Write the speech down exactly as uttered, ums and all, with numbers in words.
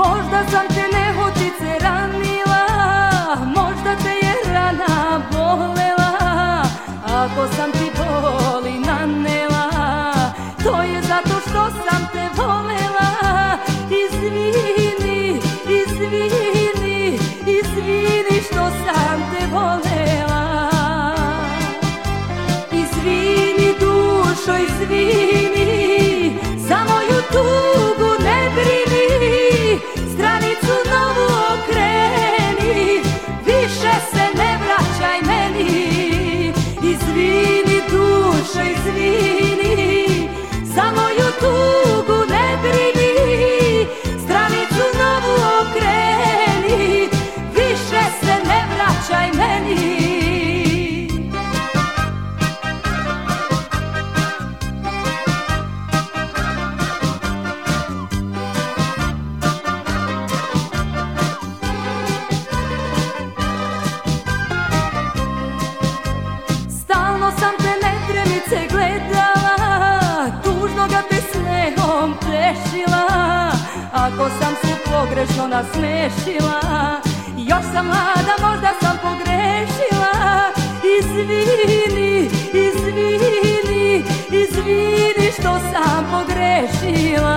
Možda sam te nehotice ranila, možda te je rana bolela. Ako sam ti boli nanela, to je zato što sam te volela. Izvini, izvini, izvini što sam te volela. Izvini dušo, izvini, za moju tugu ne brini. Stranicu novu okreni, više se ne vraćaj meni. Izvini dušo, izvini, za moju tugu ne brini. Stranicu novu okreni, više se ne vraćaj meni. Stalno sam te netremice gledala, tužno ga te snehom plešila. Ako sam se pogrešno nasmešila, još sam mlada, možda sam pogrešila. Izvini, izvini, izvini što sam pogrešila.